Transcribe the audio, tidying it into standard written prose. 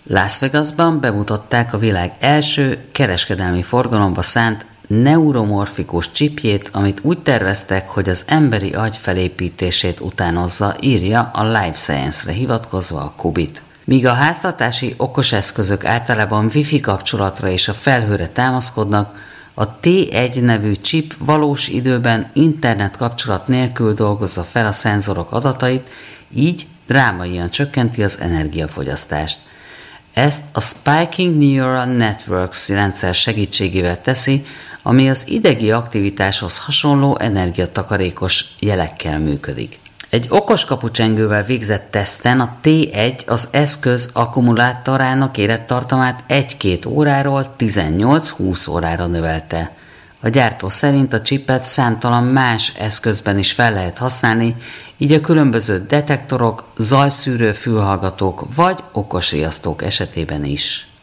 Las Vegasban bemutatták a világ első kereskedelmi forgalomba szánt neuromorfikus csipjét, amit úgy terveztek, hogy az emberi agy felépítését utánozza, írja a Life Science-re hivatkozva a Qubit. Míg a háztartási okoseszközök általában Wi-Fi kapcsolatra és a felhőre támaszkodnak, a T1 nevű chip valós időben internet kapcsolat nélkül dolgozza fel a szenzorok adatait, így drámaian csökkenti az energiafogyasztást. Ezt a Spiking Neural Networks rendszer segítségével teszi, ami az idegi aktivitáshoz hasonló energiatakarékos jelekkel működik. Egy okos kapucsengővel végzett teszten a T1 az eszköz akkumulátorának élettartamát 1-2 óráról 18-20 órára növelte. A gyártó szerint a csipet számtalan más eszközben is fel lehet használni, így a különböző detektorok, zajszűrő fülhallgatók vagy okosriasztók esetében is.